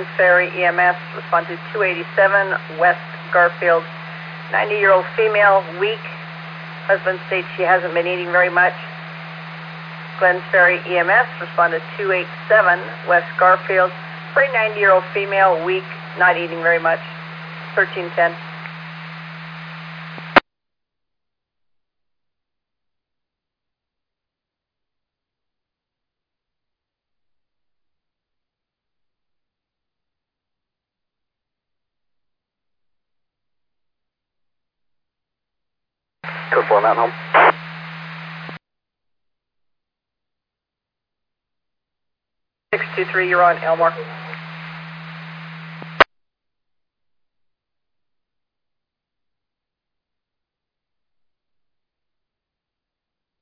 Glen Ferry EMS, respond to 287 West Garfield. 90-year-old female, weak. Husband states she hasn't been eating very much. Glen Ferry EMS, respond to 287 West Garfield. For a 90-year-old female, weak, not eating very much. 1310. Code 4 Mountain Home. 623, you're on Elmore.